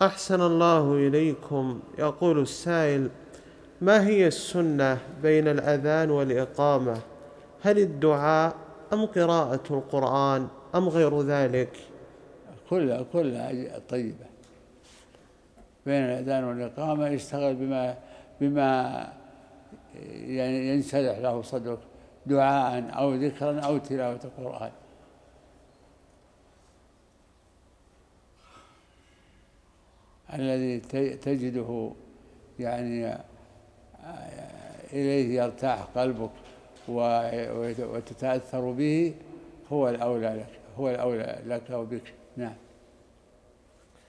أحسن الله إليكم. يقول السائل: ما هي السنة بين الأذان والإقامة؟ هل الدعاء أم قراءة القرآن أم غير ذلك؟ كلها طيبة. بين الأذان والإقامة يشتغل بما يعني ينشرح له صدرك، دعاء أو ذكرا أو تلاوة القرآن. الذي تجده يعني إليه يرتاح قلبك وتتأثر به هو الأولى لك وبك. نعم.